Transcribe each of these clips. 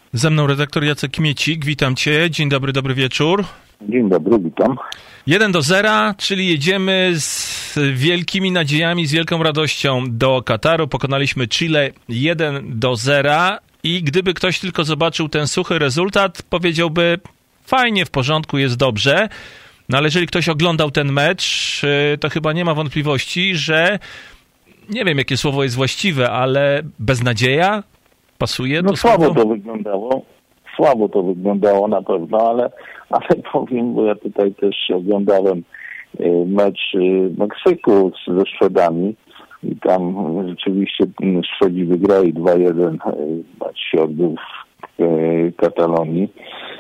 Ze mną redaktor Jacek Miecik, witam Cię, dzień dobry, dobry wieczór. Dzień dobry, witam. 1-0, czyli jedziemy z wielkimi nadziejami, z wielką radością do Kataru. Pokonaliśmy Chile 1-0 i gdyby ktoś tylko zobaczył ten suchy rezultat, powiedziałby fajnie, w porządku, jest dobrze. No ale jeżeli ktoś oglądał ten mecz, to chyba nie ma wątpliwości, że nie wiem, jakie słowo jest właściwe, ale beznadzieja pasuje do słabo słowa? Słabo to wyglądało na pewno, ale powiem, bo ja tutaj też oglądałem mecz Meksyku ze Szwedami i tam rzeczywiście Szwedzi wygrali 2-1, mecz się odbył w Katalonii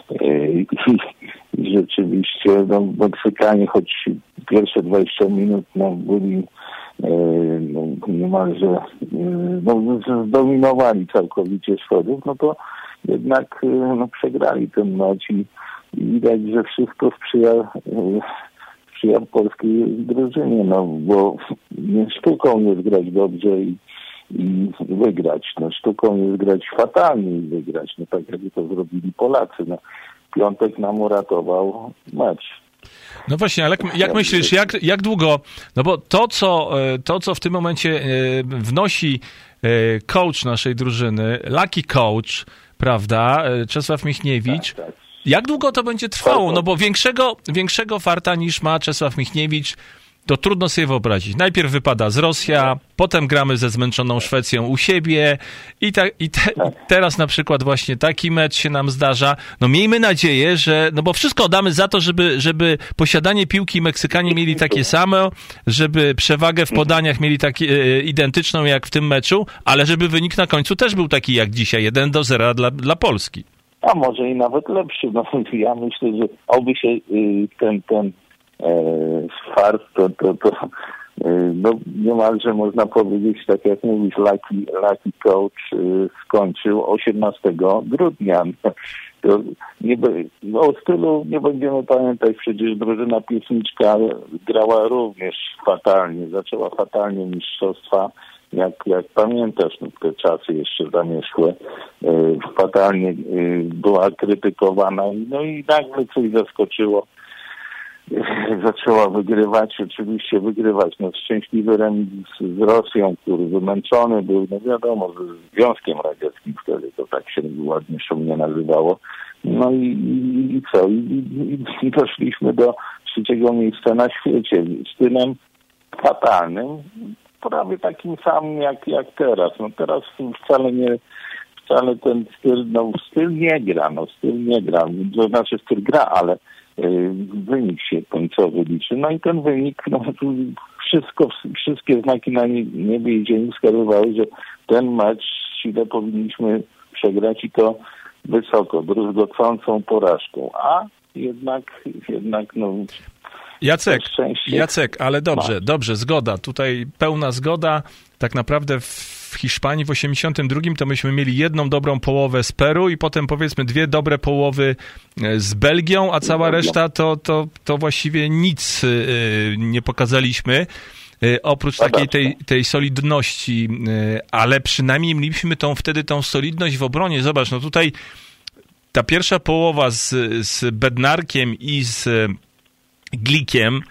i rzeczywiście Meksykanie, choć pierwsze 20 minut byli niemalże zdominowali całkowicie Szwedów, to jednak przegrali ten mecz i widać, że wszystko sprzyja polskiej drużynie, bo sztuką jest grać dobrze i wygrać. Sztuką jest grać fatalnie i wygrać, tak jakby to zrobili Polacy. Piątek nam uratował mecz. No właśnie, ale jak myślisz, jak długo, no bo to, co w tym momencie wnosi coach naszej drużyny, lucky coach, prawda, Czesław Michniewicz, tak. Jak długo to będzie trwało? No bo większego farta niż ma Czesław Michniewicz, to trudno sobie wyobrazić. Najpierw wypada z Rosja, potem gramy ze zmęczoną Szwecją u siebie i teraz na przykład właśnie taki mecz się nam zdarza. No miejmy nadzieję, że, no bo wszystko damy za to, żeby posiadanie piłki Meksykanie mieli takie samo, żeby przewagę w podaniach mieli identyczną jak w tym meczu, ale żeby wynik na końcu też był taki jak dzisiaj, 1-0 dla Polski. A może i nawet lepszy. Ja myślę, że oby się ten fart to niemalże można powiedzieć, tak jak mówisz, lucky coach skończył 18 grudnia. O stylu nie będziemy pamiętać, przecież drużyna Piesniczka grała również fatalnie, zaczęła fatalnie mistrzostwa. Jak pamiętasz, te czasy jeszcze zamierzchłe, fatalnie była krytykowana, i nagle coś zaskoczyło. Zaczęła oczywiście wygrywać. Szczęśliwy remis z Rosją, który wymęczony był, wiadomo, z Związkiem Radzieckim wtedy, to tak się ładnie szumnie nazywało. I co? I doszliśmy do 3. miejsca na świecie. Stylem fatalnym, prawie takim samym jak teraz. Teraz wcale ten styl nie gra. To znaczy styl gra, ale wynik się końcowy liczy. I ten wynik, wszystkie znaki na niebie i ziemi wskazywały, że ten mecz Chile powinniśmy przegrać i to wysoko, druzgocącą porażką. A jednak Jacek, ale dobrze, zgoda. Tutaj pełna zgoda. Tak naprawdę w Hiszpanii w 82 to myśmy mieli jedną dobrą połowę z Peru i potem powiedzmy 2 dobre połowy z Belgią, a cała reszta to właściwie nic nie pokazaliśmy. Oprócz takiej tej solidności, ale przynajmniej mieliśmy wtedy tą solidność w obronie. Zobacz, tutaj ta pierwsza połowa z Bednarkiem i z Glikiem,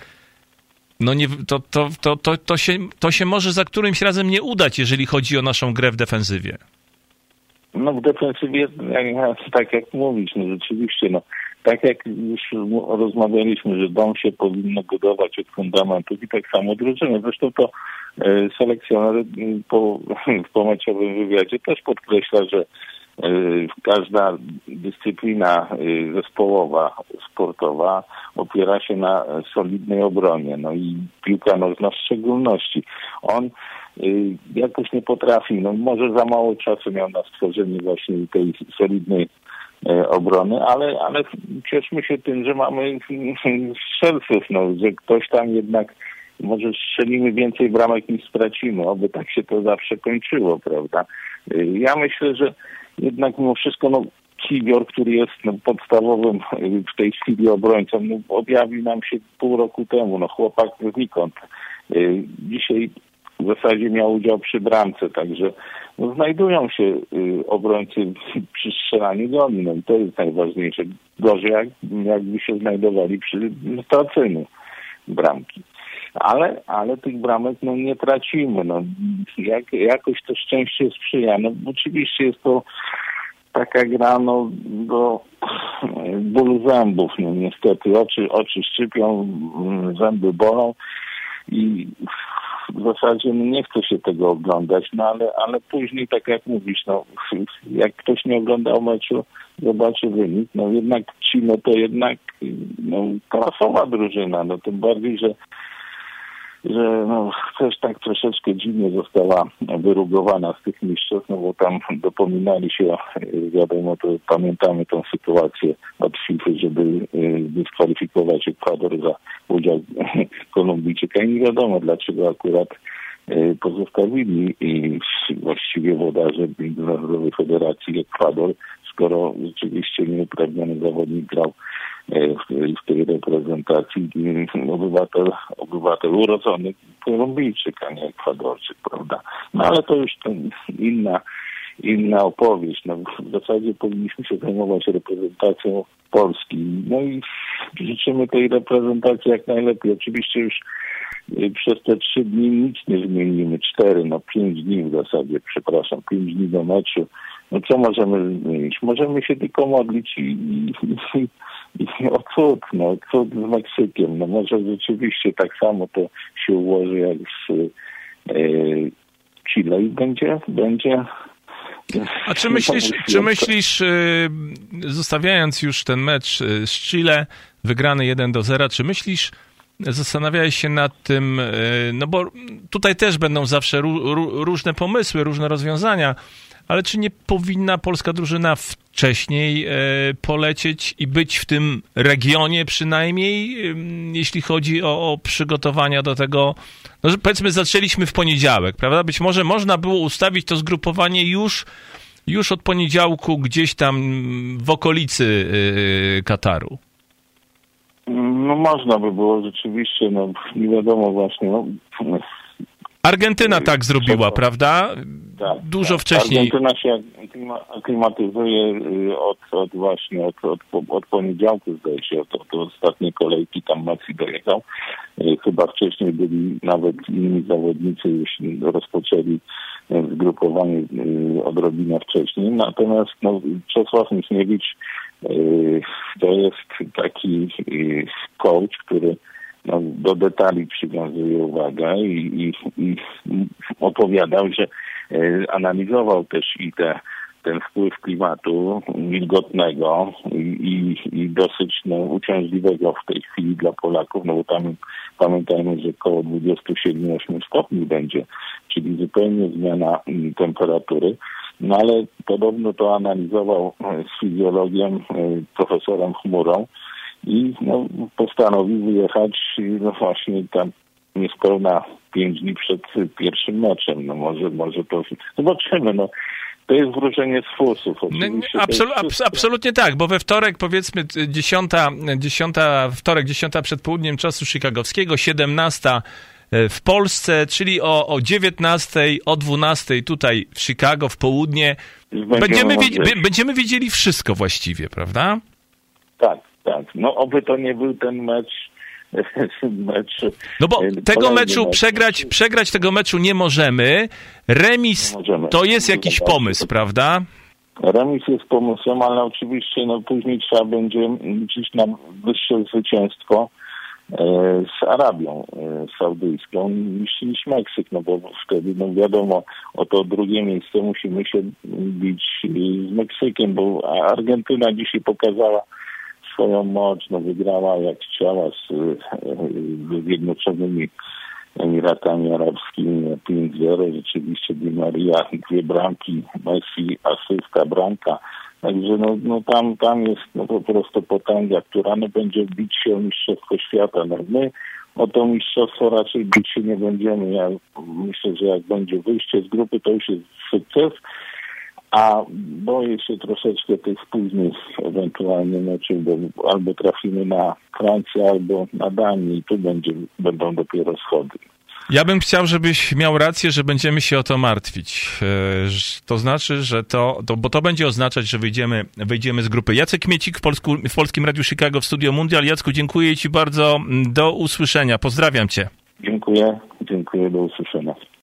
to się może za którymś razem nie udać, jeżeli chodzi o naszą grę w defensywie. W defensywie, tak jak mówisz, rzeczywiście, tak jak już rozmawialiśmy, że dom się powinno budować od fundamentów i tak samo drużyny. Zresztą to selekcjoner w pomeczowym wywiadzie też podkreśla, że każda dyscyplina zespołowa, sportowa opiera się na solidnej obronie, i piłka nożna w szczególności. On jakoś nie potrafi, może za mało czasu miał na stworzenie właśnie tej solidnej obrony, ale cieszmy się tym, że mamy strzelców, że ktoś tam jednak może strzelimy więcej bramek niż stracimy, oby tak się to zawsze kończyło, prawda? Ja myślę, że jednak mimo wszystko Kiwior, który jest podstawowym w tej chwili obrońcą, objawił nam się pół roku temu, chłopak znikąd. Dzisiaj w zasadzie miał udział przy bramce, także no, znajdują się obrońcy przy strzelaniu goli, no i to jest najważniejsze. Gorzej jakby się znajdowali przy straceniu bramki. Ale tych bramek no, nie tracimy. No, jakoś to szczęście sprzyja. No, oczywiście jest to taka gra no, do bólu zębów. No, niestety oczy szczypią, zęby bolą i w zasadzie no, nie chce się tego oglądać, no ale później, tak jak mówisz, no, jak ktoś nie oglądał meczu, zobaczy wynik, no jednak Chile to jednak no, klasowa drużyna, no tym bardziej, że no, też tak troszeczkę dziwnie została wyrugowana z tych mistrzostw, no bo tam dopominali się, wiadomo, to pamiętamy tą sytuację od FIFA, żeby dyskwalifikować Ekwador za udział Kolumbijczyka i nie wiadomo, dlaczego akurat pozostawili i właściwie włodarze Międzynarodowej Federacji Ekwador, skoro rzeczywiście nieuprawniony zawodnik grał w tej reprezentacji obywatel urodzony Kolumbijczyk, a nie Ekwadorczyk, prawda? No ale to już inna opowieść. No, w zasadzie powinniśmy się zajmować reprezentacją Polski. No i życzymy tej reprezentacji jak najlepiej. Oczywiście już przez te 3 dni nic nie zmienimy. 5 dni w zasadzie, 5 dni do meczu. No co możemy zmienić? Możemy się tylko modlić i o cud, no cud z Meksykiem. No może rzeczywiście tak samo to się ułoży jak z Chile i będzie. A czy myślisz, zostawiając już ten mecz z Chile, wygrany 1-0, czy myślisz, zastanawiałeś się nad tym, no bo tutaj też będą zawsze różne pomysły, różne rozwiązania, ale czy nie powinna polska drużyna wcześniej polecieć i być w tym regionie przynajmniej, jeśli chodzi o przygotowania do tego? No, że powiedzmy, zaczęliśmy w poniedziałek, prawda? Być może można było ustawić to zgrupowanie już od poniedziałku gdzieś tam w okolicy Kataru. No można by było rzeczywiście, no nie wiadomo właśnie, no. Argentyna tak zrobiła, prawda? Tak, dużo wcześniej. Argentyna się aklimatyzuje od poniedziałku, zdaje się, od ostatniej kolejki tam Messi dojechał. Chyba wcześniej byli nawet inni zawodnicy, już rozpoczęli zgrupowanie odrobinę wcześniej. Natomiast no, Czesław Michniewicz to jest taki coach, który no, do detali przywiązuje uwagę i opowiadał, że analizował też i ten wpływ klimatu wilgotnego i dosyć uciążliwego w tej chwili dla Polaków, no bo tam pamiętajmy, że około 27-8 stopni będzie, czyli zupełnie zmiana temperatury. No ale podobno to analizował z fizjologiem, profesorem Chmurą i no, postanowił wyjechać no właśnie tam niespełna 5 dni przed pierwszym meczem. No może to zobaczymy, no. To jest wróżenie z fusów. Absolutnie tak, bo we wtorek powiedzmy 10 przed południem czasu chicagowskiego, 17 w Polsce, czyli o 19, o 12 tutaj w Chicago w południe. Będziemy wiedzieli wszystko właściwie, prawda? Tak. No oby to nie był ten mecz. No bo tego meczu przegrać tego meczu nie możemy. Remis to jest jakiś pomysł, prawda? Remis jest pomysłem, ale oczywiście no później trzeba będzie liczyć na wyższe zwycięstwo z Arabią Saudyjską niż Meksyk, no bo wtedy no wiadomo, o to drugie miejsce musimy się bić z Meksykiem, bo Argentyna dzisiaj pokazała swoją moc, no wygrała jak chciała z Zjednoczonymi Emiratami Arabskimi 5-0. Rzeczywiście Di Maria, 2 bramki, Messi, asysta, bramka. Także no tam jest no po prostu potęga, która no będzie bić się o mistrzostwo świata. No my o to mistrzostwo raczej bić się nie będziemy. Ja myślę, że jak będzie wyjście z grupy, to już jest sukces. A boję się troszeczkę tych późnych ewentualnie meczów, bo albo trafimy na Francję, albo na Danię i tu będą dopiero schody. Ja bym chciał, żebyś miał rację, że będziemy się o to martwić. To znaczy, że bo to będzie oznaczać, że wyjdziemy z grupy. Jacek Miecik w Polskim Radiu Chicago w Studio Mundial. Jacku, dziękuję ci bardzo. Do usłyszenia. Pozdrawiam cię. Dziękuję, do usłyszenia.